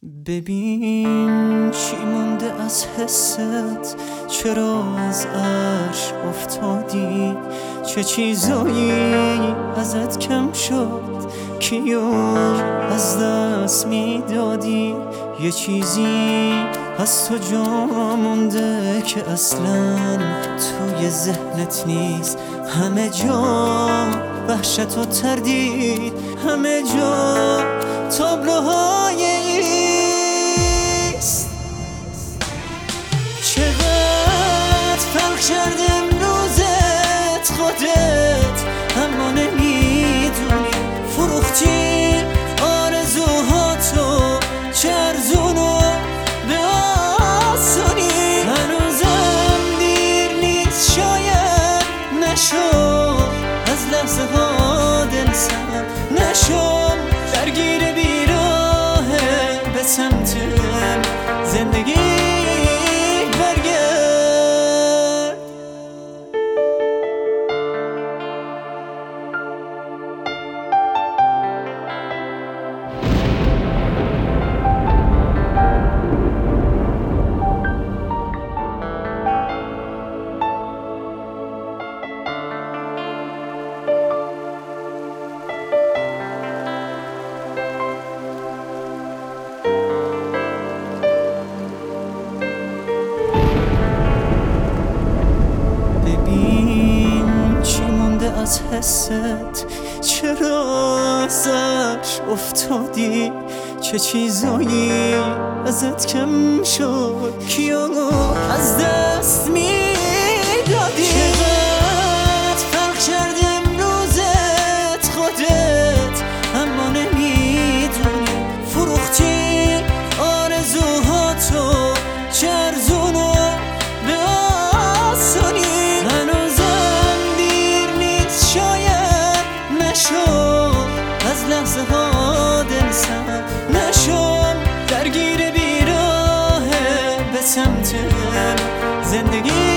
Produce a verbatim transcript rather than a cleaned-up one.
ببین چی مونده از حست، چرا از عرش افتادی؟ چه چیزایی ازت کم شد، کیو از دست میدادی؟ یه چیزی از تو جا مونده که اصلا توی ذهنت نیست. همه جا وحشت و تردید، همه جا تابلوهای ایست. چقدر فرق کرد امروزت خودت، اما نمیدونی فروختی آرزوهاتو چه ارزونو به آسونی. هنوزم دیر نیست، شاید نشو از لحظه ها دل سر نشم، درگیر بیراهه به سمت زندگی برگرد. از حست چرا ازش افتادی؟ چه چیزایی ازت کم شد، کیو از دست میدادی؟ چقدر فرق کرد امروزت خودت، اما نمیدونی فروختی آرزوهاتو چه ارزونو به آسونی. از لحظه ها دل سر نشم، درگیر بیراهه به سمت زندگی